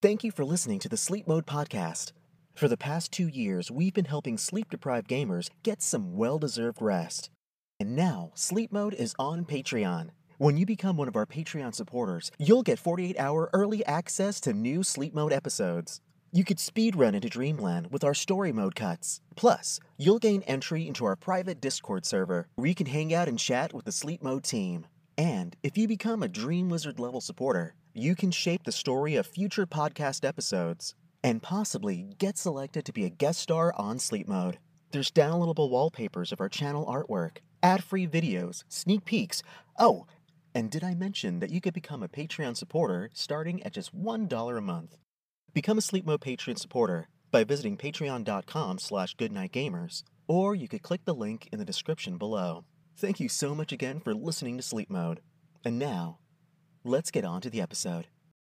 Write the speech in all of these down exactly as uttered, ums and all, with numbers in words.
Thank you for listening to the Sleep Mode podcast. For the past two years, we've been helping sleep-deprived gamers get some well-deserved rest. And now, Sleep Mode is on Patreon. When you become one of our Patreon supporters, you'll get forty-eight hour early access to new Sleep Mode episodes. You could speedrun into Dreamland with our story mode cuts. Plus, you'll gain entry into our private Discord server, where you can hang out and chat with the Sleep Mode team. And if you become a Dream Wizard level supporter, you can shape the story of future podcast episodes, and possibly get selected to be a guest star on Sleep Mode. There's downloadable wallpapers of our channel artwork, ad-free videos, sneak peeks. Oh, and did I mention that you could become a Patreon supporter starting at just one dollar a month? Become a Sleep Mode Patreon supporter by visiting patreon.com slash goodnightgamers, or you could click the link in the description below. Thank you so much again for listening to Sleep Mode. And now, let's get on to the episode.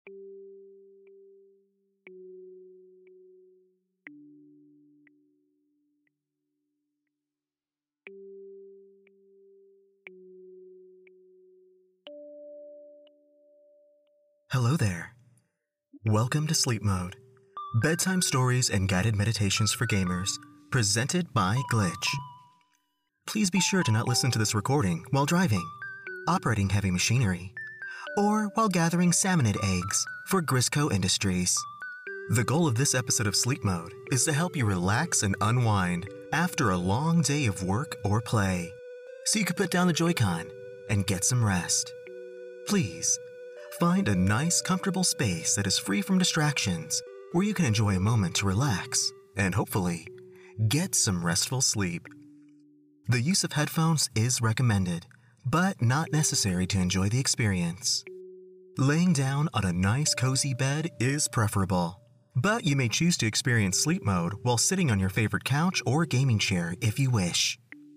Hello there. Welcome to Sleep Mode, bedtime stories and guided meditations for gamers, presented by Glitch. Please be sure to not listen to this recording while driving, operating heavy machinery, or while gathering salmonid eggs for Grisco Industries. The goal of this episode of Sleep Mode is to help you relax and unwind after a long day of work or play, so you can put down the Joy-Con and get some rest. Please, find a nice, comfortable space that is free from distractions, where you can enjoy a moment to relax and hopefully get some restful sleep. The use of headphones is recommended, but not necessary to enjoy the experience. Laying down on a nice, cozy bed is preferable, but you may choose to experience sleep mode while sitting on your favorite couch or gaming chair if you wish.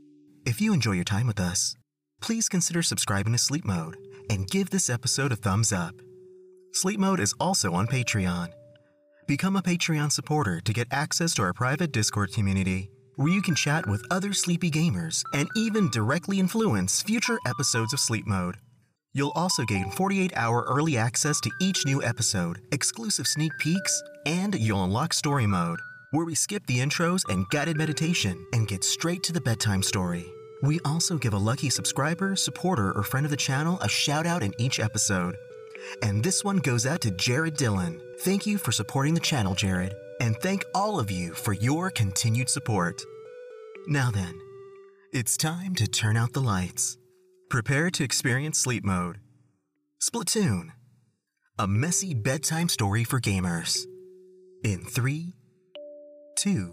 If you enjoy your time with us, please consider subscribing to Sleep Mode and give this episode a thumbs up. Sleep Mode is also on Patreon. Become a Patreon supporter to get access to our private Discord community, where you can chat with other sleepy gamers and even directly influence future episodes of Sleep Mode. You'll also gain forty-eight hour early access to each new episode, exclusive sneak peeks, and you'll unlock Story Mode, where we skip the intros and guided meditation and get straight to the bedtime story. We also give a lucky subscriber, supporter, or friend of the channel a shout out in each episode. And this one goes out to Jared Dillon. Thank you for supporting the channel, Jared. And thank all of you for your continued support. Now then, it's time to turn out the lights. Prepare to experience Sleep Mode. Splatoon, a messy bedtime story for gamers. In three, two,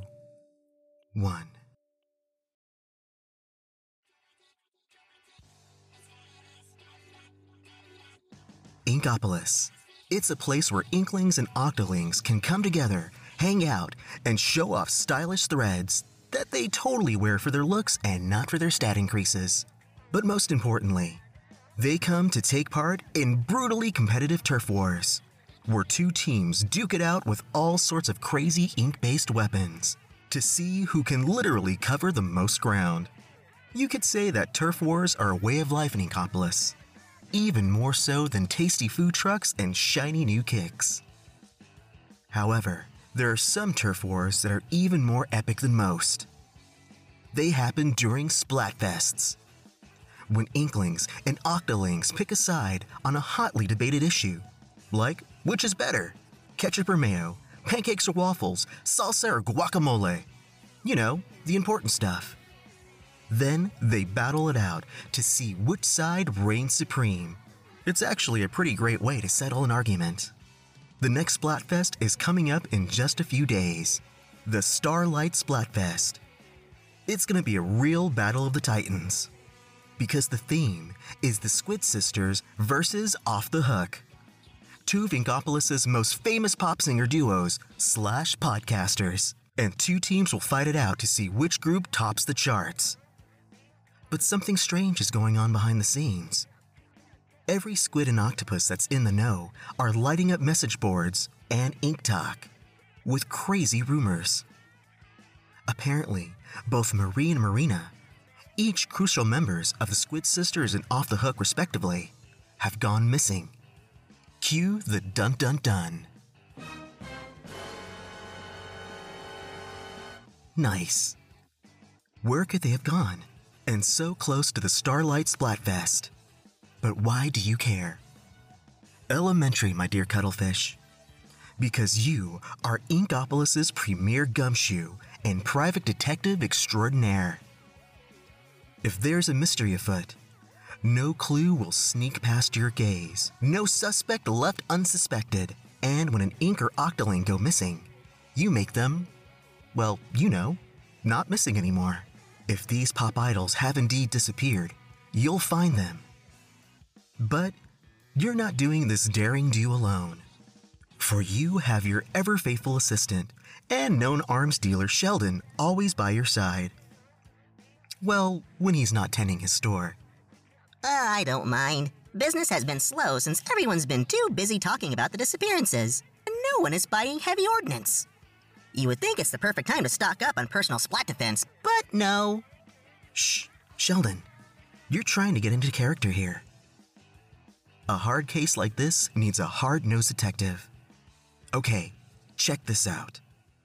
one. Inkopolis. It's a place where Inklings and Octolings can come together, hang out, and show off stylish threads that they totally wear for their looks and not for their stat increases. But most importantly, they come to take part in brutally competitive turf wars, where two teams duke it out with all sorts of crazy ink-based weapons to see who can literally cover the most ground. You could say that turf wars are a way of life in Inkopolis, even more so than tasty food trucks and shiny new kicks. However, there are some turf wars that are even more epic than most. They happen during Splatfests, when Inklings and Octolings pick a side on a hotly debated issue, like which is better, ketchup or mayo, pancakes or waffles, salsa or guacamole. You know, the important stuff. Then they battle it out to see which side reigns supreme. It's actually a pretty great way to settle an argument. The next Splatfest is coming up in just a few days. The Starlight Splatfest. It's gonna be a real battle of the titans, because the theme is the Squid Sisters versus Off the Hook, two of Inkopolis' most famous pop singer duos slash podcasters, and two teams will fight it out to see which group tops the charts. But something strange is going on behind the scenes. Every squid and octopus that's in the know are lighting up message boards and Ink Talk with crazy rumors. Apparently, both Marie and Marina, each crucial members of the Squid Sisters and Off the Hook respectively, have gone missing. Cue the dun dun dun. Nice. Where could they have gone? And so close to the Starlight Splatfest. But why do you care? Elementary, my dear Cuttlefish. Because you are Inkopolis's premier gumshoe and private detective extraordinaire. If there's a mystery afoot, no clue will sneak past your gaze, no suspect left unsuspected, and when an ink or octoling go missing, you make them, well, you know, not missing anymore. If these pop idols have indeed disappeared, you'll find them. But you're not doing this daring do alone, for you have your ever-faithful assistant and known arms dealer Sheldon always by your side. Well, when he's not tending his store. Uh, I don't mind. Business has been slow since everyone's been too busy talking about the disappearances, and no one is buying heavy ordnance. You would think it's the perfect time to stock up on personal splat defense, but no. Shh, Sheldon, you're trying to get into character here. A hard case like this needs a hard-nosed detective. Okay, check this out.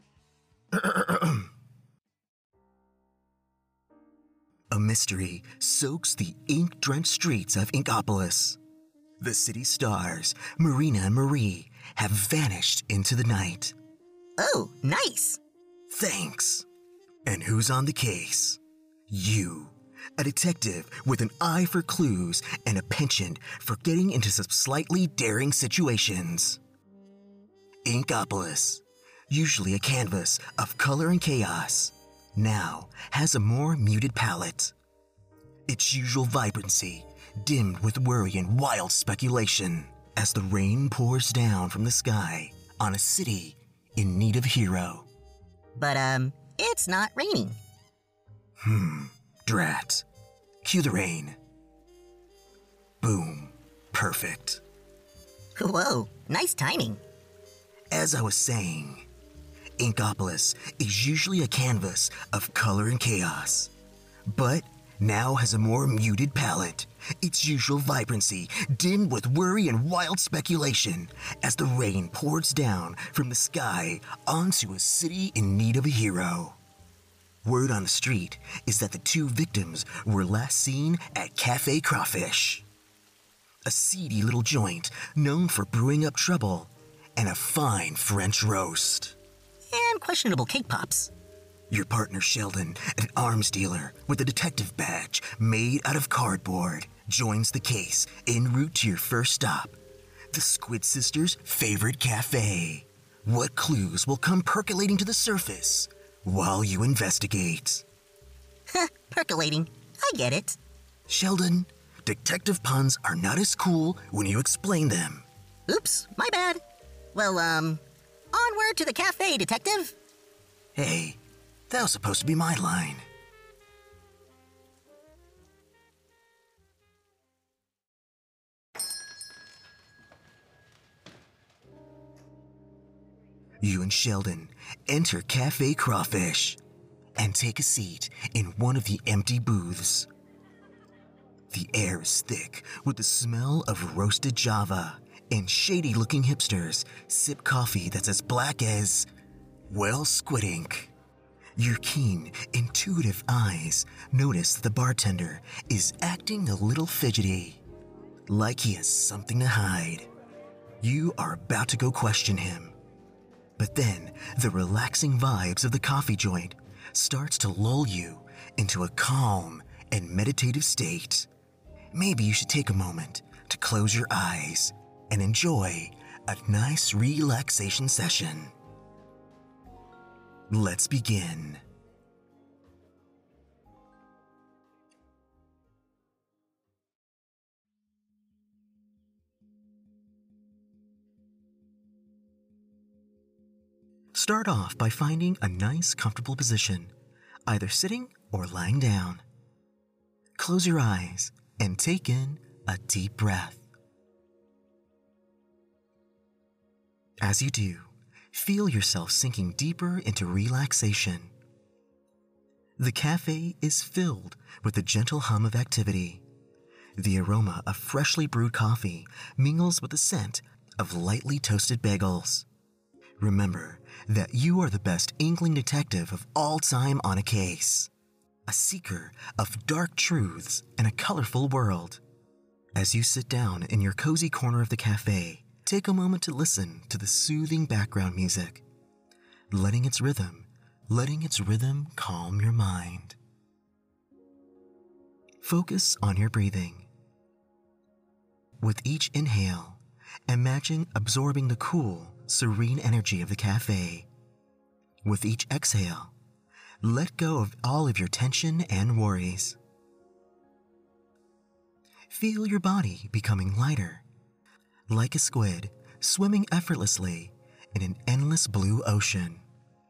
A mystery soaks the ink-drenched streets of Inkopolis. The city stars, Marina and Marie, have vanished into the night. Oh, nice. Thanks. And who's on the case? You, a detective with an eye for clues and a penchant for getting into some slightly daring situations. Inkopolis, usually a canvas of color and chaos, now has a more muted palette. Its usual vibrancy dimmed with worry and wild speculation as the rain pours down from the sky on a city in need of a hero. But, um, it's not raining. Hmm, drat. Cue the rain. Boom. Perfect. Whoa, nice timing. As I was saying, Inkopolis is usually a canvas of color and chaos, but now has a more muted palette, its usual vibrancy dimmed with worry and wild speculation as the rain pours down from the sky onto a city in need of a hero. Word on the street is that the two victims were last seen at Cafe Crawfish, a seedy little joint known for brewing up trouble and a fine French roast. And questionable cake pops. Your partner Sheldon, an arms dealer with a detective badge made out of cardboard, joins the case en route to your first stop, the Squid Sisters' favorite cafe. What clues will come percolating to the surface while you investigate? Huh, percolating. I get it. Sheldon, detective puns are not as cool when you explain them. Oops, my bad. Well, um, onward to the cafe, detective. Hey, that was supposed to be my line. You and Sheldon enter Cafe Crawfish and take a seat in one of the empty booths. The air is thick with the smell of roasted Java, and shady-looking hipsters sip coffee that's as black as, well, squid ink. Your keen, intuitive eyes notice that the bartender is acting a little fidgety, like he has something to hide. You are about to go question him, but then the relaxing vibes of the coffee joint starts to lull you into a calm and meditative state. Maybe you should take a moment to close your eyes and enjoy a nice relaxation session. Let's begin. Start off by finding a nice, comfortable position, either sitting or lying down. Close your eyes and take in a deep breath. As you do, feel yourself sinking deeper into relaxation. The cafe is filled with a gentle hum of activity. The aroma of freshly brewed coffee mingles with the scent of lightly toasted bagels. Remember that you are the best Inkling detective of all time on a case, a seeker of dark truths in a colorful world. As you sit down in your cozy corner of the cafe, take a moment to listen to the soothing background music, letting its rhythm, letting its rhythm calm your mind. Focus on your breathing. With each inhale, imagine absorbing the cool, serene energy of the cafe. With each exhale, let go of all of your tension and worries. Feel your body becoming lighter, like a squid swimming effortlessly in an endless blue ocean.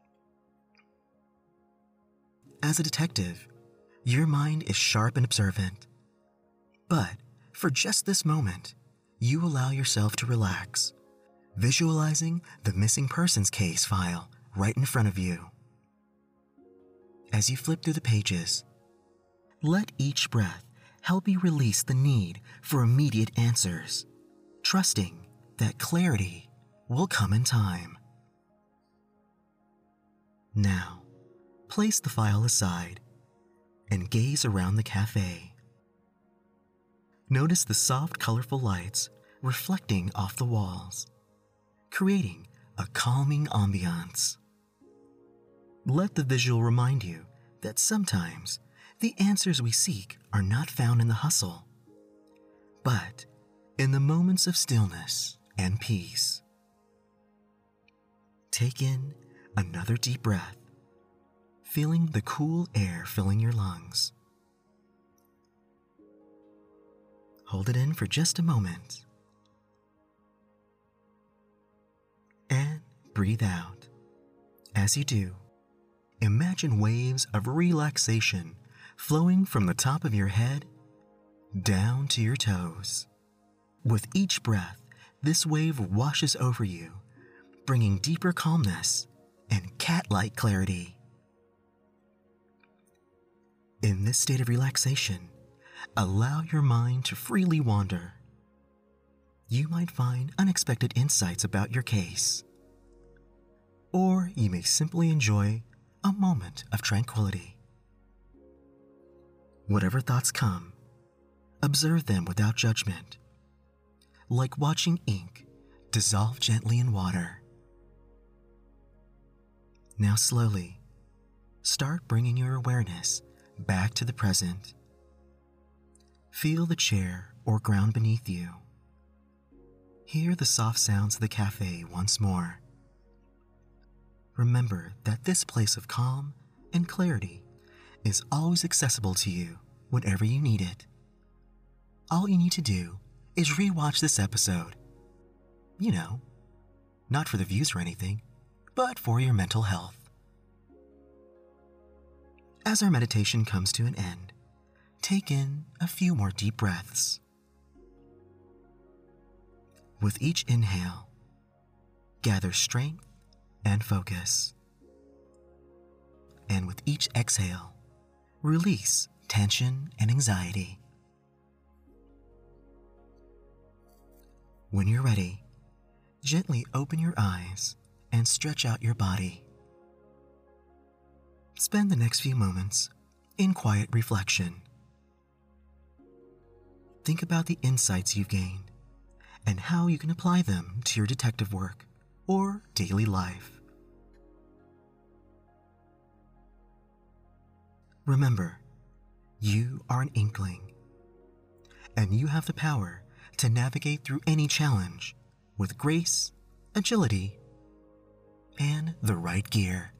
As a detective, your mind is sharp and observant. But for just this moment, you allow yourself to relax, visualizing the missing persons case file right in front of you. As you flip through the pages, let each breath help you release the need for immediate answers, trusting that clarity will come in time. Now, place the file aside and gaze around the cafe. Notice the soft, colorful lights reflecting off the walls, creating a calming ambiance. Let the visual remind you that sometimes the answers we seek are not found in the hustle, but in the moments of stillness and peace. Take in another deep breath, feeling the cool air filling your lungs. Hold it in for just a moment. And breathe out. As you do, imagine waves of relaxation flowing from the top of your head down to your toes. With each breath, this wave washes over you, bringing deeper calmness and cat-like clarity. In this state of relaxation, allow your mind to freely wander. You might find unexpected insights about your case, or you may simply enjoy a moment of tranquility. Whatever thoughts come, observe them without judgment, like watching ink dissolve gently in water. Now slowly, start bringing your awareness back to the present. Feel the chair or ground beneath you. Hear the soft sounds of the cafe once more. Remember that this place of calm and clarity is always accessible to you whenever you need it. All you need to do is rewatch this episode. You know, not for the views or anything, but for your mental health. As our meditation comes to an end, take in a few more deep breaths. With each inhale, gather strength and focus. And with each exhale, release tension and anxiety. When you're ready, gently open your eyes and stretch out your body. Spend the next few moments in quiet reflection. Think about the insights you've gained and how you can apply them to your detective work or daily life. Remember, you are an Inkling, and you have the power to navigate through any challenge with grace, agility, and the right gear.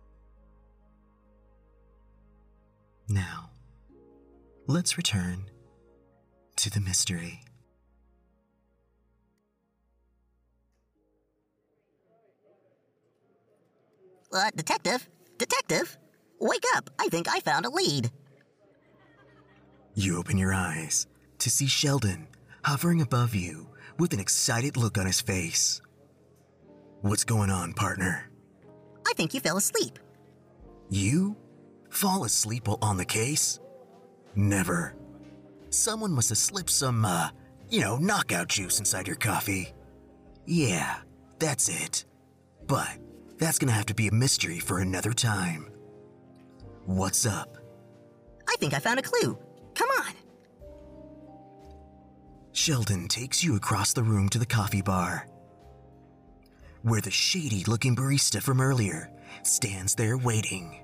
Now, let's return to the mystery. Uh, detective? Detective? Wake up! I think I found a lead. You open your eyes to see Sheldon hovering above you with an excited look on his face. What's going on, partner? I think you fell asleep. You? Fall asleep while on the case? Never. Someone must have slipped some, uh, you know, knockout juice inside your coffee. Yeah, that's it. But that's gonna have to be a mystery for another time. What's up? I think I found a clue. Come on. Sheldon takes you across the room to the coffee bar, where the shady-looking barista from earlier stands there waiting.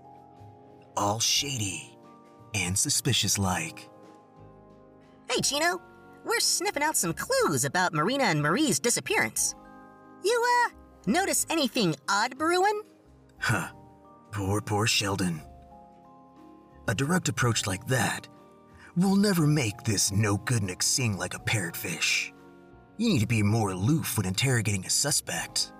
All shady and suspicious-like. Hey, Chino. We're sniffing out some clues about Marina and Marie's disappearance. You, uh, notice anything odd brewing? Huh. Poor, poor Sheldon. A direct approach like that will never make this no-goodnik sing like a parrotfish. You need to be more aloof when interrogating a suspect.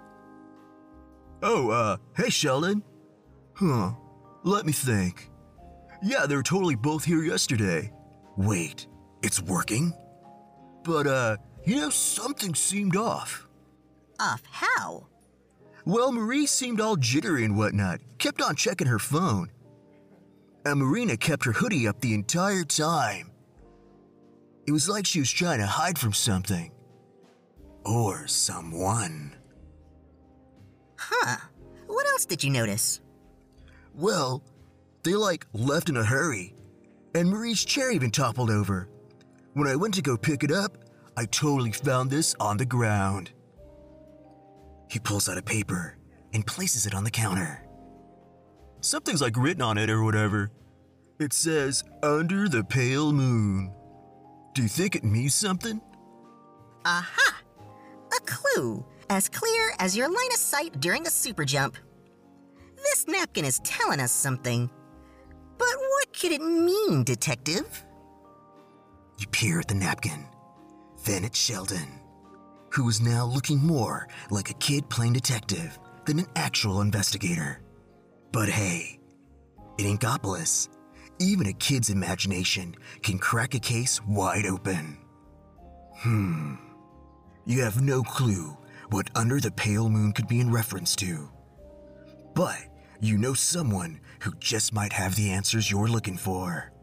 Oh, uh, hey Sheldon. Huh, let me think. Yeah, they were totally both here yesterday. Wait, it's working? But, uh, you know, something seemed off. Off how? Well, Marie seemed all jittery and whatnot, kept on checking her phone. And Marina kept her hoodie up the entire time. It was like she was trying to hide from something. Or someone. Huh. What else did you notice? Well, they like left in a hurry, and Marie's chair even toppled over. When I went to go pick it up, I totally found this on the ground. He pulls out a paper and places it on the counter. Something's like written on it or whatever. It says, "Under the Pale Moon." Do you think it means something? Aha! A clue, as clear as your line of sight during a super jump. This napkin is telling us something. But what could it mean, detective? You peer at the napkin, then at Sheldon, who is now looking more like a kid playing detective than an actual investigator. But hey, in Inkopolis, even a kid's imagination can crack a case wide open. Hmm. You have no clue what Under the Pale Moon could be in reference to. But you know someone who just might have the answers you're looking for.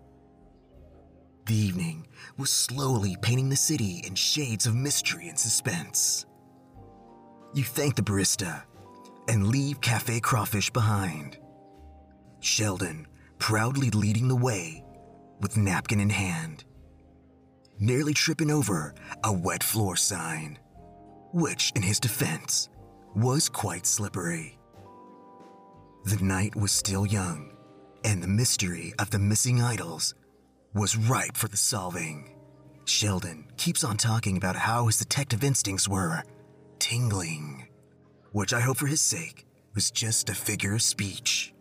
The evening was slowly painting the city in shades of mystery and suspense. You thank the barista and leave Cafe Crawfish behind. Sheldon proudly leading the way with napkin in hand, nearly tripping over a wet floor sign, which, in his defense, was quite slippery. The night was still young, and the mystery of the missing idols was ripe for the solving. Sheldon keeps on talking about how his detective instincts were tingling, which I hope for his sake was just a figure of speech.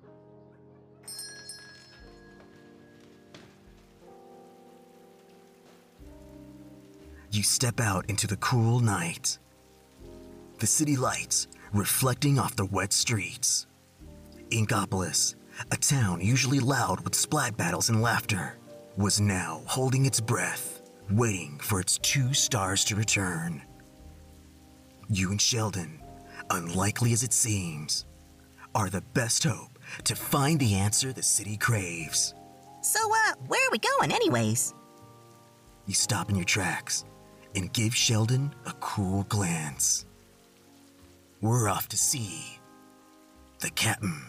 You step out into the cool night. The city lights reflecting off the wet streets. Inkopolis, a town usually loud with splat battles and laughter, was now holding its breath, waiting for its two stars to return. You and Sheldon, unlikely as it seems, are the best hope to find the answer the city craves. So, uh, where are we going anyways? You stop in your tracks and give Sheldon a cool glance. We're off to see the captain.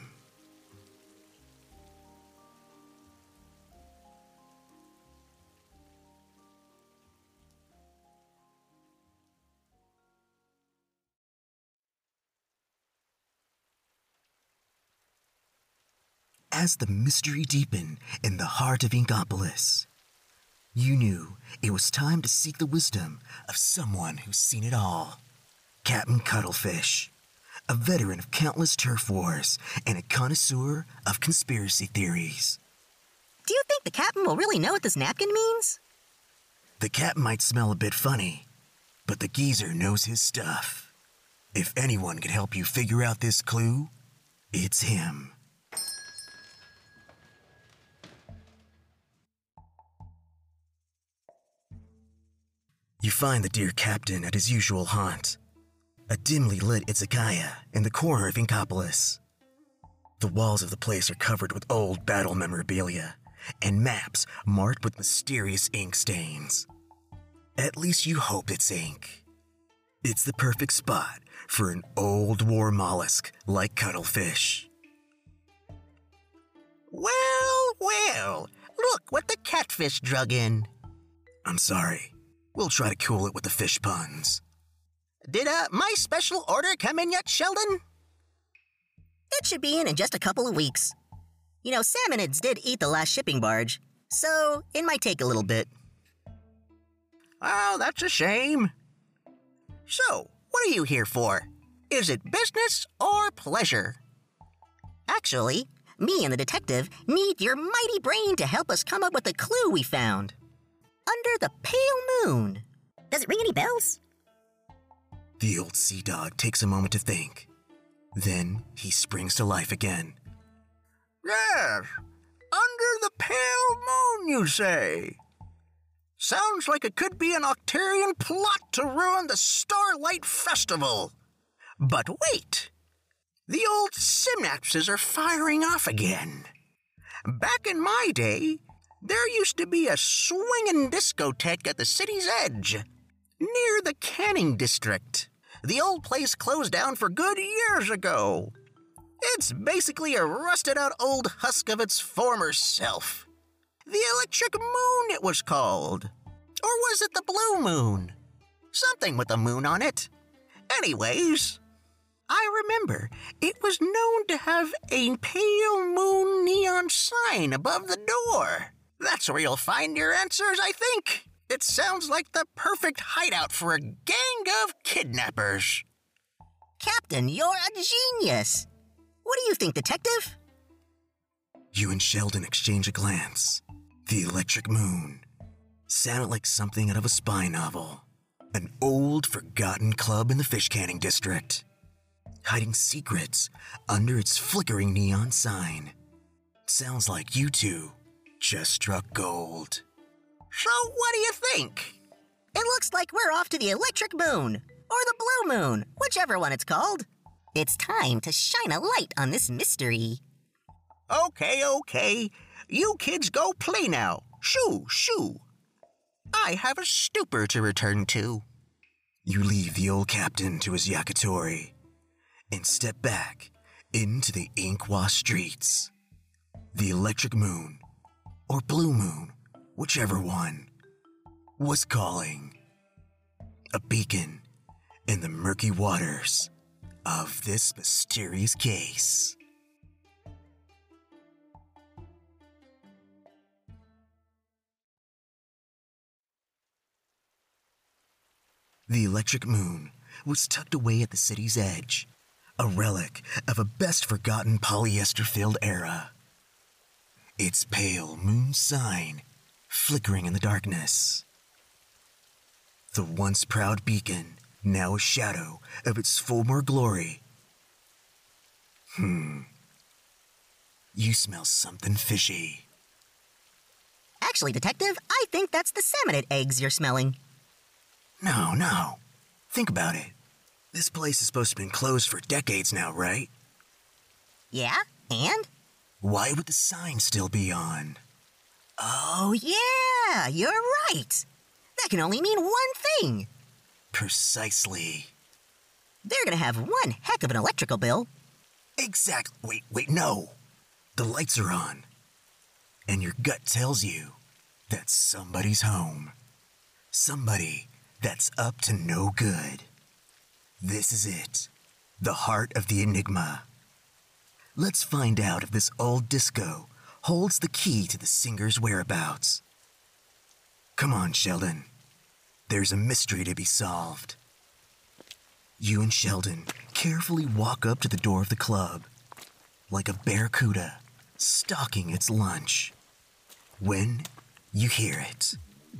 As the mystery deepened in the heart of Inkopolis, you knew it was time to seek the wisdom of someone who's seen it all. Captain Cuttlefish, a veteran of countless turf wars and a connoisseur of conspiracy theories. Do you think the captain will really know what this napkin means? The captain might smell a bit funny, but the geezer knows his stuff. If anyone could help you figure out this clue, it's him. You find the dear captain at his usual haunt, a dimly lit izakaya in the corner of Inkopolis. The walls of the place are covered with old battle memorabilia and maps marked with mysterious ink stains. At least you hope it's ink. It's the perfect spot for an old war mollusk like cuttlefish. Well, well, look what the catfish drug in. I'm sorry. We'll try to cool it with the fish puns. Did uh, my special order come in yet, Sheldon? It should be in in just a couple of weeks. You know, salmonids did eat the last shipping barge, so it might take a little bit. Oh, that's a shame. So, what are you here for? Is it business or pleasure? Actually, me and the detective need your mighty brain to help us come up with the clue we found. Under the pale moon. Does it ring any bells? The old sea dog takes a moment to think. Then he springs to life again. Yes, under the pale moon, you say? Sounds like it could be an Octarian plot to ruin the Starlight Festival. But wait, the old synapses are firing off again. Back in my day, there used to be a swinging discotheque at the city's edge, near the Canning District. The old place closed down for good years ago. It's basically a rusted-out old husk of its former self. The Electric Moon, it was called. Or was it the Blue Moon? Something with a moon on it. Anyways, I remember it was known to have a pale moon neon sign above the door. That's where you'll find your answers, I think. It sounds like the perfect hideout for a gang of kidnappers. Captain, you're a genius. What do you think, detective? You and Sheldon exchange a glance. The Electric Moon sounded like something out of a spy novel. An old, forgotten club in the fish canning district, hiding secrets under its flickering neon sign. Sounds like you two just struck gold. So what do you think? It looks like we're off to the Electric Moon, or the Blue Moon, whichever one it's called. It's time to shine a light on this mystery. Okay, okay. You kids go play now. Shoo, shoo. I have a stupor to return to. You leave the old captain to his yakitori and step back into the ink-washed streets. The Electric Moon, or Blue Moon, whichever one, was calling. A beacon in the murky waters of this mysterious case. The Electric Moon was tucked away at the city's edge, a relic of a best-forgotten polyester-filled era. Its pale moon sign flickering in the darkness. The once proud beacon, now a shadow of its former glory. Hmm. You smell something fishy. Actually, detective, I think that's the salmonid eggs you're smelling. No, no. Think about it. This place is supposed to have been closed for decades now, right? Yeah, and? Why would the sign still be on? Oh, yeah, you're right. That can only mean one thing. Precisely. They're gonna have one heck of an electrical bill. Exactly. Wait, wait, no. The lights are on. And your gut tells you that somebody's home. Somebody that's up to no good. This is it. The heart of the enigma. Let's find out if this old disco holds the key to the singer's whereabouts. Come on, Sheldon. There's a mystery to be solved. You and Sheldon carefully walk up to the door of the club, like a barracuda stalking its lunch, when you hear it.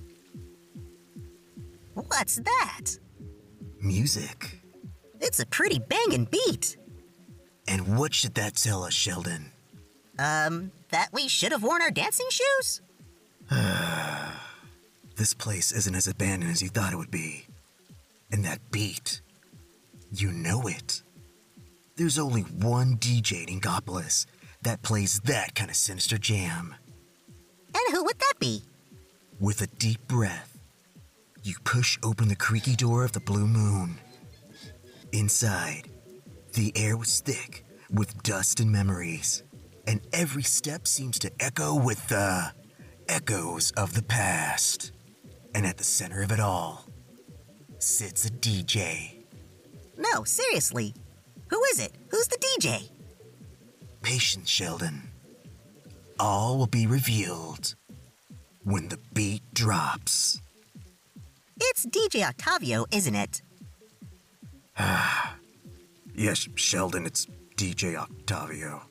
What's that? Music. It's a pretty bangin' beat. And what should that tell us, Sheldon? Um, that we should have worn our dancing shoes? This place isn't as abandoned as you thought it would be. And that beat, you know it. There's only one D J in Inkopolis that plays that kind of sinister jam. And who would that be? With a deep breath, you push open the creaky door of the Blue Moon. Inside, the air was thick with dust and memories, and every step seems to echo with the echoes of the past. And at the center of it all sits a D J. No, seriously. Who is it? Who's the D J? Patience, Sheldon. All will be revealed when the beat drops. It's D J Octavio, isn't it? Ah, yes, Sheldon, it's D J Octavio.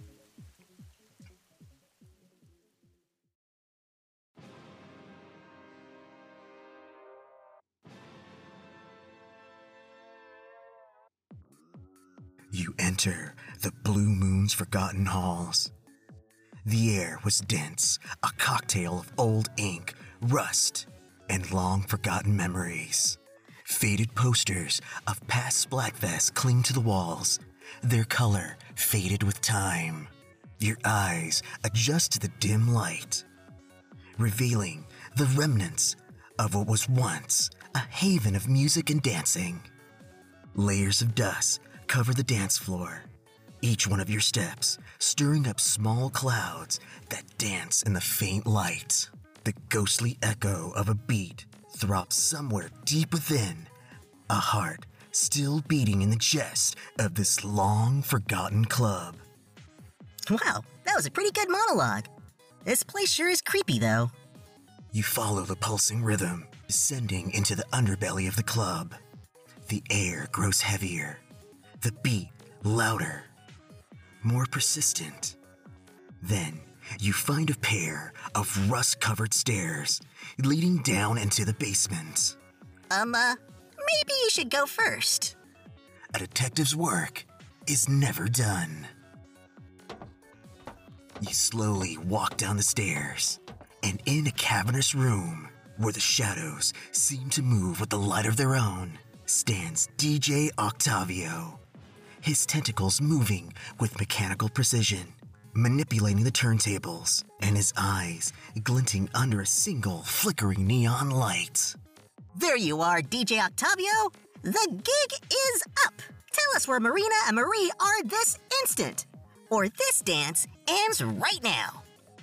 You enter the Blue Moon's forgotten halls. The air was dense, a cocktail of old ink, rust, and long-forgotten memories. Faded posters of past Splatfest cling to the walls, their color faded with time. Your eyes adjust to the dim light, revealing the remnants of what was once a haven of music and dancing. Layers of dust cover the dance floor, each one of your steps stirring up small clouds that dance in the faint light. The ghostly echo of a beat throbs somewhere deep within, a heart still beating in the chest of this long-forgotten club. Wow, that was a pretty good monologue. This place sure is creepy, though. You follow the pulsing rhythm, descending into the underbelly of the club. The air grows heavier, the beat louder, more persistent. Then you find a pair of rust-covered stairs leading down into the basement. Um, uh, maybe you should go first. A detective's work is never done. You slowly walk down the stairs, and in a cavernous room where the shadows seem to move with the light of their own, stands D J Octavio, his tentacles moving with mechanical precision, manipulating the turntables, and his eyes glinting under a single flickering neon light. There you are, D J Octavio. The gig is up. Tell us where Marina and Marie are this instant, or this dance ends right now.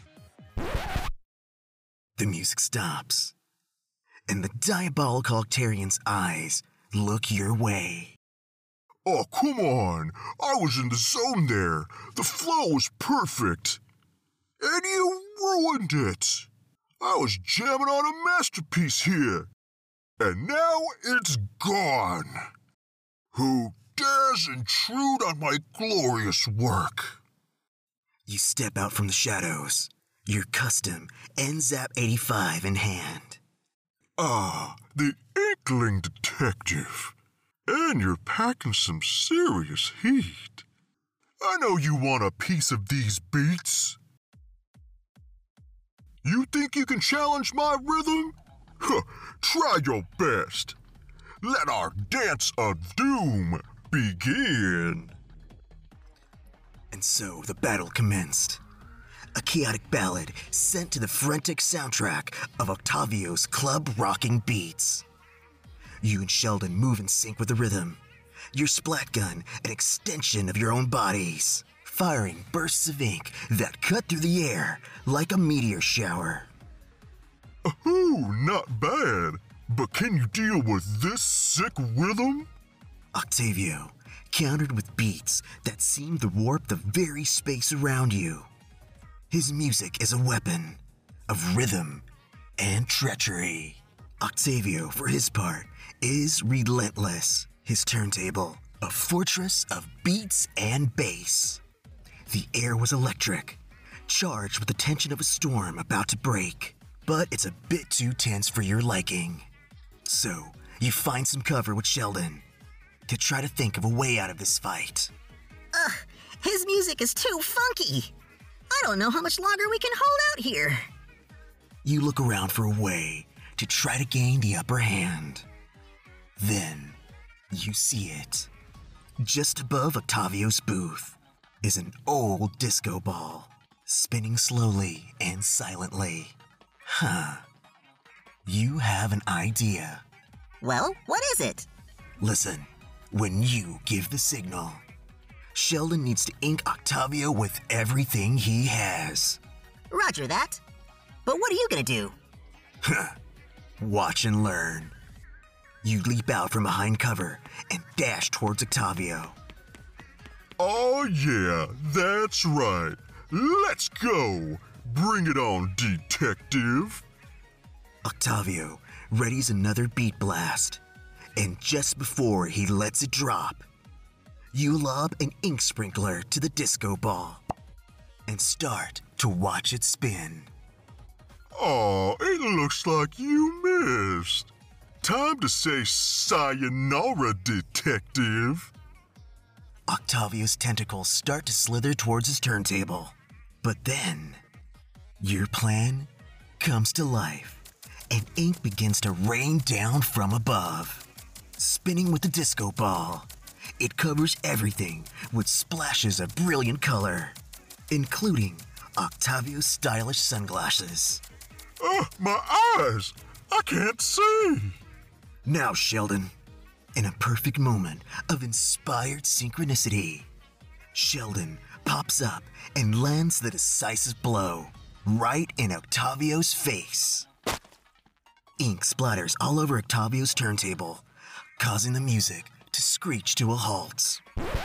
The music stops, and the diabolical Octarian's eyes look your way. Oh, come on. I was in the zone there. The flow was perfect. And you ruined it. I was jamming on a masterpiece here. And now it's gone. Who dares intrude on my glorious work? You step out from the shadows, your custom N ZAP eighty-five in hand. Ah, the Inkling Detective. And you're packing some serious heat. I know you want a piece of these beats. You think you can challenge my rhythm? Huh, try your best. Let our dance of doom begin. And so the battle commenced. A chaotic ballad sent to the frantic soundtrack of Octavio's club-rocking beats. You and Sheldon move in sync with the rhythm, your splat gun an extension of your own bodies, firing bursts of ink that cut through the air like a meteor shower. Oh, not bad. But can you deal with this sick rhythm? Octavio countered with beats that seem to warp the very space around you. His music is a weapon of rhythm and treachery. Octavio, for his part, is relentless. His turntable, a fortress of beats and bass. The air was electric, charged with the tension of a storm about to break. But it's a bit too tense for your liking. So, you find some cover with Sheldon to try to think of a way out of this fight. Ugh, his music is too funky. I don't know how much longer we can hold out here. You look around for a way to try to gain the upper hand. Then, you see it. Just above Octavio's booth is an old disco ball, spinning slowly and silently. Huh. You have an idea. Well, what is it? Listen, when you give the signal. Sheldon needs to ink Octavio with everything he has. Roger that. But what are you gonna do? Watch and learn. You leap out from behind cover and dash towards Octavio. Oh yeah, that's right. Let's go. Bring it on, detective. Octavio readies another beat blast, and just before he lets it drop, you lob an ink sprinkler to the disco ball and start to watch it spin. Oh, it looks like you missed. Time to say sayonara, detective. Octavio's tentacles start to slither towards his turntable, but then your plan comes to life, and ink begins to rain down from above. Spinning with the disco ball, it covers everything with splashes of brilliant color, including Octavio's stylish sunglasses. Oh, my eyes! I can't see! Now, Sheldon, in a perfect moment of inspired synchronicity, Sheldon pops up and lands the decisive blow right in Octavio's face. Ink splatters all over Octavio's turntable, causing the music to screech to a halt.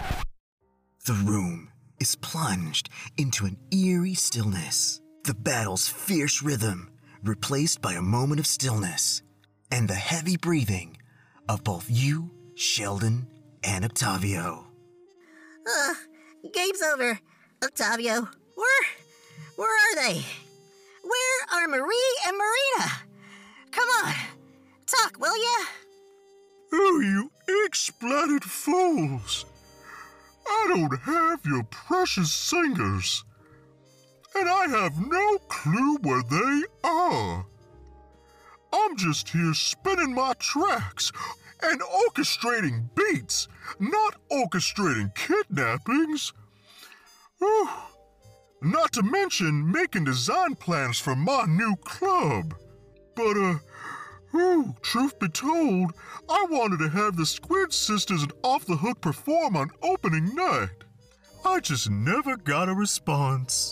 The room is plunged into an eerie stillness, the battle's fierce rhythm replaced by a moment of stillness and the heavy breathing of both you, Sheldon, and Octavio. Ugh, game's over. Octavio, where, where are they? Where are Marie and Marina? Come on, talk, will ya? Oh, you ink-splattered fools! I don't have your precious singers, and I have no clue where they are. I'm just here spinning my tracks and orchestrating beats, not orchestrating kidnappings. Whew. Not to mention making design plans for my new club. But, uh, whew, truth be told, I wanted to have the Squid Sisters and Off the Hook perform on opening night. I just never got a response.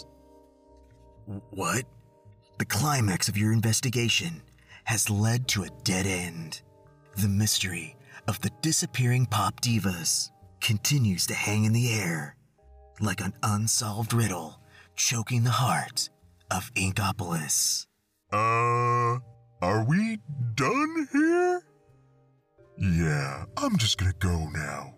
What? The climax of your investigation has led to a dead end. The mystery of the disappearing pop divas continues to hang in the air like an unsolved riddle choking the heart of Inkopolis. Uh, are we done here? Yeah, I'm just gonna go now.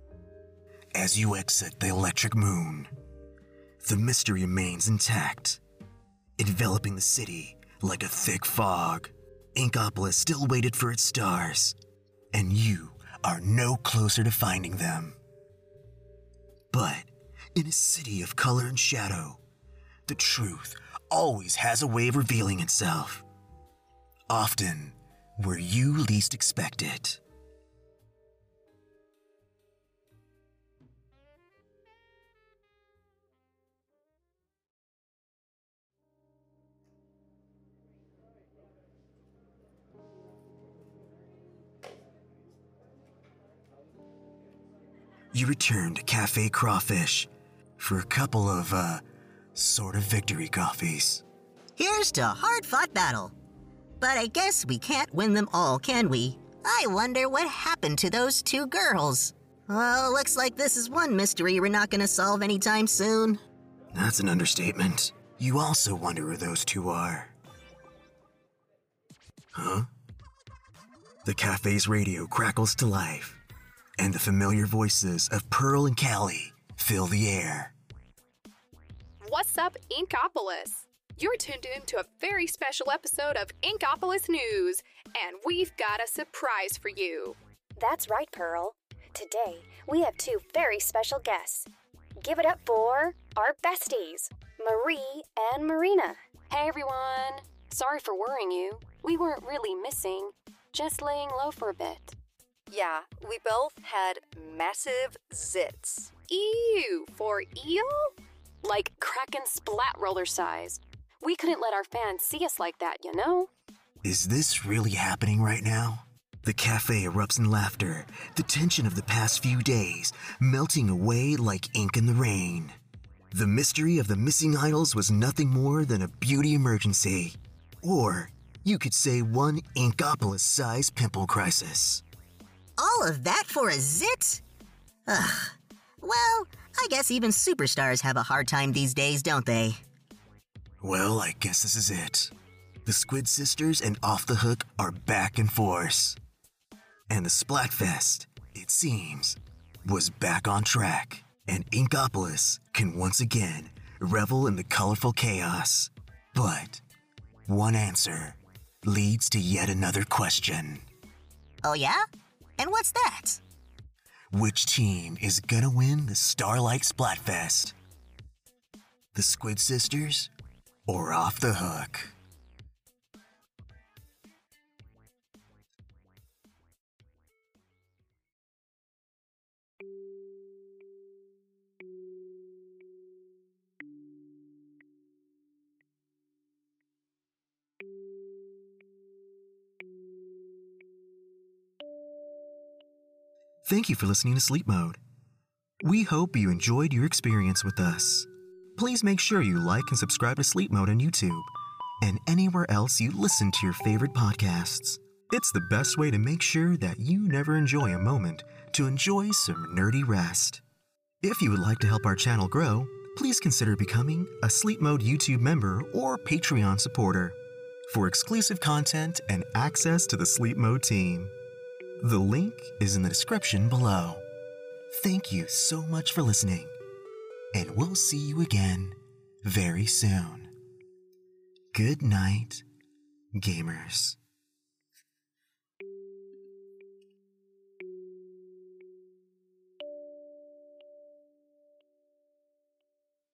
As you exit the electric moon, the mystery remains intact, enveloping the city like a thick fog. Inkopolis still waited for its stars, and you are no closer to finding them. But in a city of color and shadow, the truth always has a way of revealing itself, often where you least expect it. You return to Cafe Crawfish for a couple of, uh, sort of victory coffees. Here's to a hard-fought battle. But I guess we can't win them all, can we? I wonder what happened to those two girls. Well, looks like this is one mystery we're not gonna solve anytime soon. That's an understatement. You also wonder who those two are. Huh? The cafe's radio crackles to life, and the familiar voices of Pearl and Callie fill the air. What's up, Inkopolis? You're tuned in to a very special episode of Inkopolis News, and we've got a surprise for you. That's right, Pearl. Today, we have two very special guests. Give it up for our besties, Marie and Marina. Hey, everyone. Sorry for worrying you. We weren't really missing, just laying low for a bit. Yeah, we both had massive zits. Ew, for eel? Like Kraken splat roller size. We couldn't let our fans see us like that, you know? Is this really happening right now? The cafe erupts in laughter, the tension of the past few days melting away like ink in the rain. The mystery of the missing idols was nothing more than a beauty emergency. Or you could say one Inkopolis-sized pimple crisis. All of that for a zit? Ugh. Well, I guess even superstars have a hard time these days, don't they? Well, I guess this is it. The Squid Sisters and Off the Hook are back in force. And the Splatfest, it seems, was back on track. And Inkopolis can once again revel in the colorful chaos. But one answer leads to yet another question. Oh yeah? And what's that? Which team is gonna win the Starlight Splatfest? The Squid Sisters or Off the Hook? Thank you for listening to Sleep Mode. We hope you enjoyed your experience with us. Please make sure you like and subscribe to Sleep Mode on YouTube and anywhere else you listen to your favorite podcasts. It's the best way to make sure that you never enjoy a moment to enjoy some nerdy rest. If you would like to help our channel grow, please consider becoming a Sleep Mode YouTube member or Patreon supporter for exclusive content and access to the Sleep Mode team. The link is in the description below. Thank you so much for listening, and we'll see you again very soon. Good night, gamers.